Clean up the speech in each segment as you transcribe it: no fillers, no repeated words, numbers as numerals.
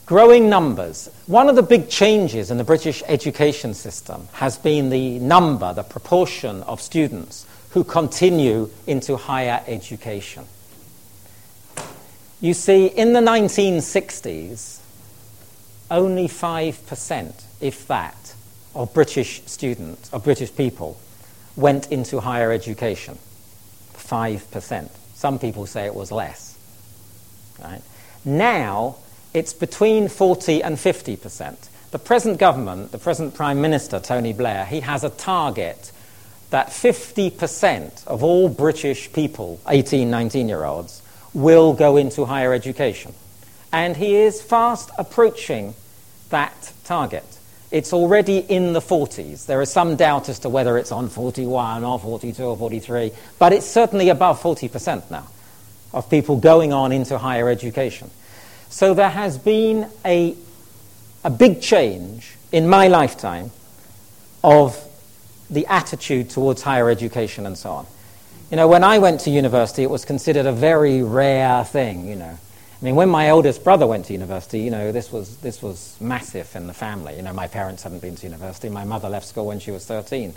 Growing numbers. One of the big changes in the British education system has been the proportion of students who continue into higher education. You see, in the 1960s, only 5%, if that, of British students, of British people, went into higher education. 5%. Some people say it was less. Right? Now, it's between 40 and 50%. The present government, the present Prime Minister, Tony Blair, he has a target that 50% of all British people, 18, 19-year-olds, will go into higher education. And he is fast approaching that target. It's already in the 40s. There is some doubt as to whether it's on 41 or 42 or 43, but it's certainly above 40% now of people going on into higher education. So there has been a big change in my lifetime of the attitude towards higher education and so on. You know, when I went to university, it was considered a very rare thing, you know. I mean, when my oldest brother went to university, you know, this was massive in the family. You know, my parents hadn't been to university. My mother left school when she was 13.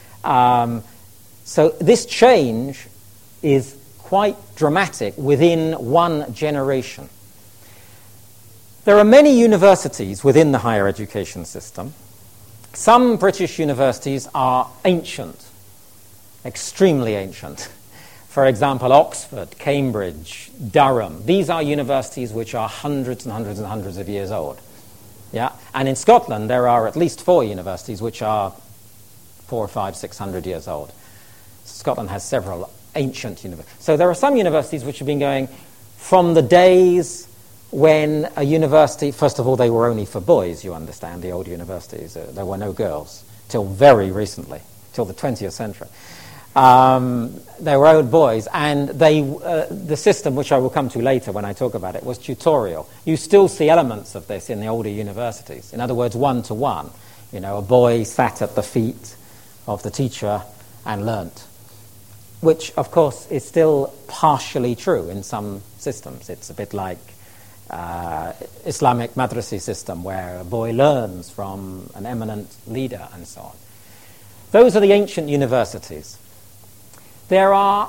So this change is quite dramatic within one generation. There are many universities within the higher education system. Some British universities are ancient, extremely ancient. For example, Oxford, Cambridge, Durham. These are universities which are hundreds and hundreds and hundreds of years old. Yeah? And in Scotland, there are at least 4 universities which are 400, 500, 600 years old. Scotland has several ancient universities. So there are some universities which have been going from the days when a university, first of all, they were only for boys, you understand, the old universities. There were no girls till very recently, till the 20th century. They were old boys, and the system, which I will come to later when I talk about it, was tutorial. You still see elements of this in the older universities. In other words, one-to-one. You know, a boy sat at the feet of the teacher and learnt, which, of course, is still partially true in some systems. It's a bit like Islamic madrasi system, where a boy learns from an eminent leader and so on. Those are the ancient universities. There are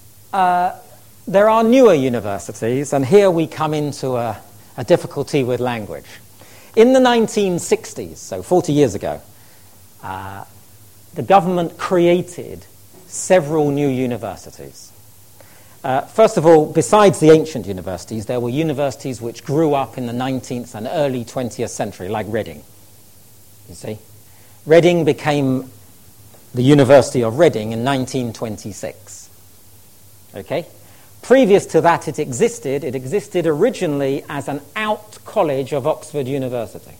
newer universities, and here we come into a difficulty with language. In the 1960s, so 40 years ago, the government created several new universities. First of all, besides the ancient universities, there were universities which grew up in the 19th and early 20th century, like Reading. You see? Reading became the University of Reading in 1926. Okay? Previous to that, it existed originally as an out college of Oxford University.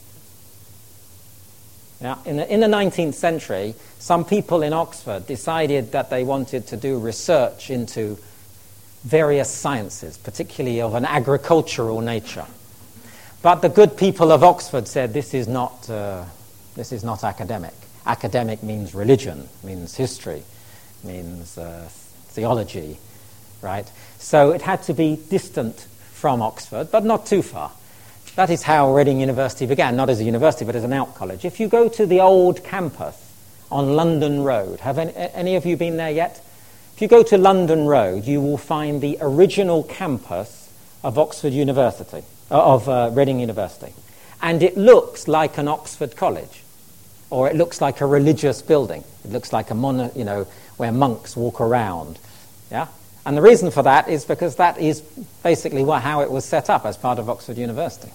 Now, in the 19th century, some people in Oxford decided that they wanted to do research into various sciences, particularly of an agricultural nature. But the good people of Oxford said, this is not academic. Academic means religion, means history, means theology, right? So it had to be distant from Oxford, but not too far. That is how Reading University began, not as a university, but as an out college. If you go to the old campus on London Road, have any of you been there yet? If you go to London Road, you will find the original campus of Oxford University, of Reading University. And it looks like an Oxford college, or it looks like a religious building. It looks like a where monks walk around. Yeah? And the reason for that is because that is basically how it was set up as part of Oxford University.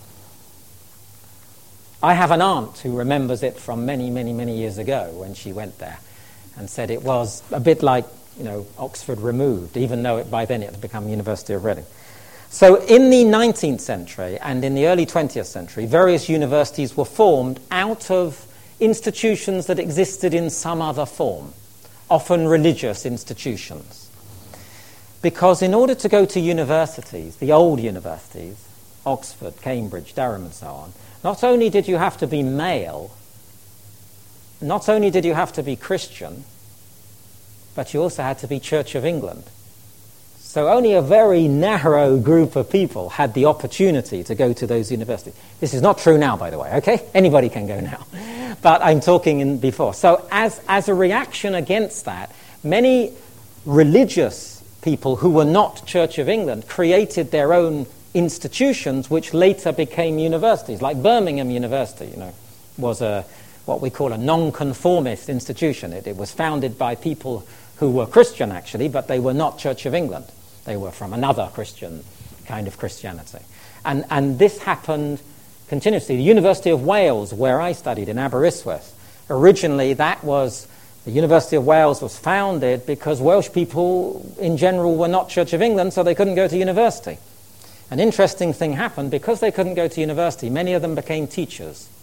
I have an aunt who remembers it from many, many, many years ago when she went there and said it was a bit like, Oxford removed, even though by then it had become University of Reading. So in the 19th century and in the early 20th century, various universities were formed out of institutions that existed in some other form, often religious institutions. Because in order to go to universities, the old universities, Oxford, Cambridge, Durham and so on, not only did you have to be male, not only did you have to be Christian, but you also had to be Church of England. So only a very narrow group of people had the opportunity to go to those universities. This is not true now, by the way, okay? Anybody can go now. But I'm talking in before. So as a reaction against that, many religious people who were not Church of England created their own institutions which later became universities, like Birmingham University, was what we call a non-conformist institution. It was founded by people who were Christian, actually, but they were not Church of England. They were from another Christian kind of Christianity. And this happened continuously. The University of Wales, where I studied in Aberystwyth, originally the University of Wales was founded because Welsh people in general were not Church of England, so they couldn't go to university. An interesting thing happened. Because they couldn't go to university, many of them became teachers.